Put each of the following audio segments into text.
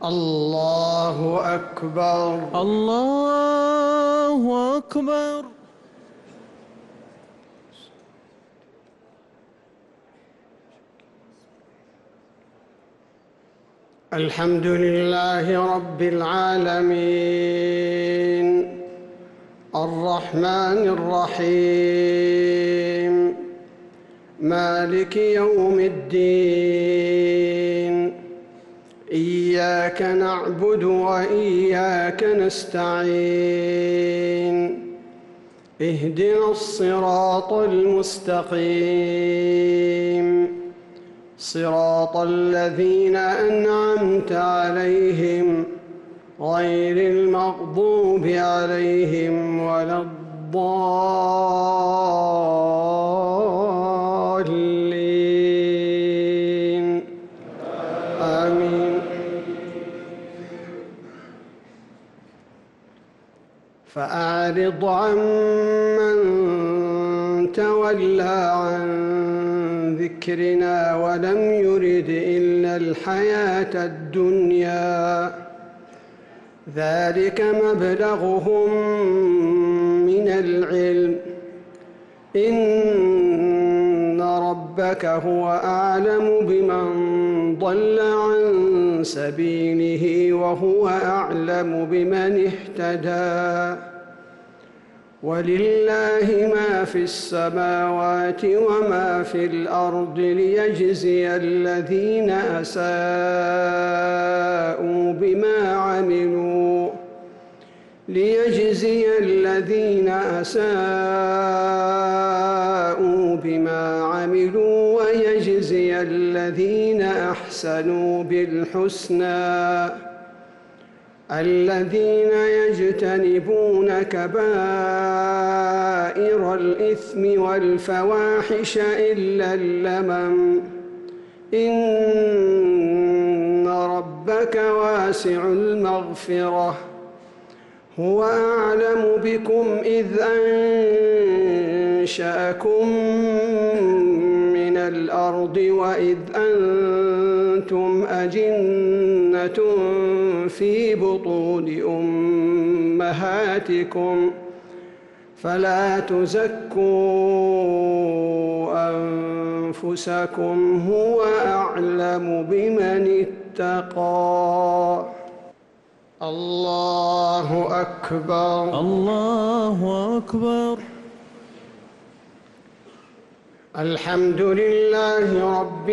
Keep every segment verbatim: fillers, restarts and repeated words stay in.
الله أكبر. الله أكبر. الحمد لله رب العالمين الرحمن الرحيم مالك يوم الدين إياك نعبد وإياك نستعين اهدنا الصراط المستقيم صراط الذين أنعمت عليهم غير المغضوب عليهم ولا الضالين آمين. فأعرض عمن تولى عن ذكرنا ولم يرد إلا الحياة الدنيا ذلك مبلغهم من العلم إن ربك هو أعلم بمن ضل عن سبيله وهو أعلم بمن اهتدى ولله ما في السماوات وما في الأرض ليجزي الذين أساءوا بما عملوا ليجزي الذين أساءوا بما عملوا ويجزي الذين أحسنوا بالحسنى الذين يجتنبون كبائر الإثم والفواحش إلا اللمم إن ربك واسع المغفرة هو أعلم بكم إذ أنشأكم من الأرض وإذ أنتم أجنة في بطون أمهاتكم فلا تزكوا أنفسكم هو أعلم بمن اتقى. الله أكبر. الله أكبر. الحمد لله رب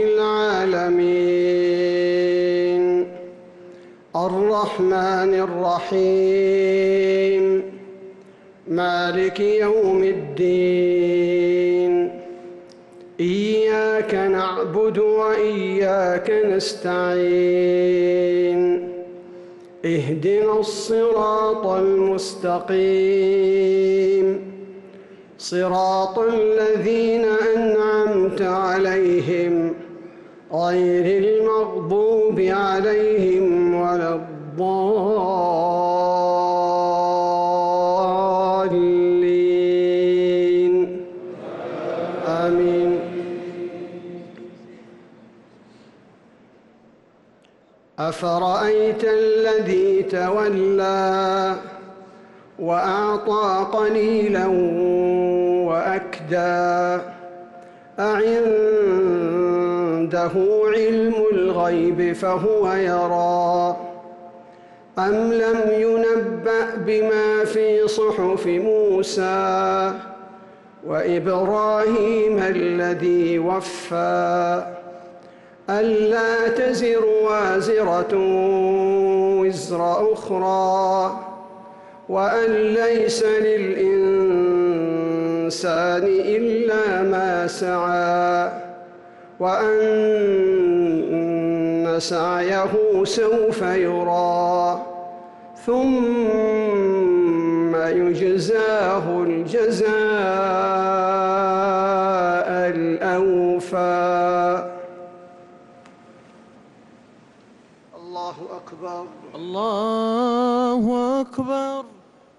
العالمين الرحمن الرحيم مالك يوم الدين إياك نعبد وإياك نستعين اهدنا الصراط المستقيم صراط الذين أنعمت عليهم غير المغضوب عليهم ولا الضالين آمين. أفرأيت الذي تولى وأعطى قليلا وأكدى أعنده علم الغيب فهو يرى أم لم ينبأ بما في صحف موسى وإبراهيم الذي وفى ألا تزر وازرة وزر أخرى وأن ليس للإنسان إلا ما سعى وأن سعيه سوف يرى ثم يجزاه الجزاء الأوفى. الله أكبر. الله أكبر.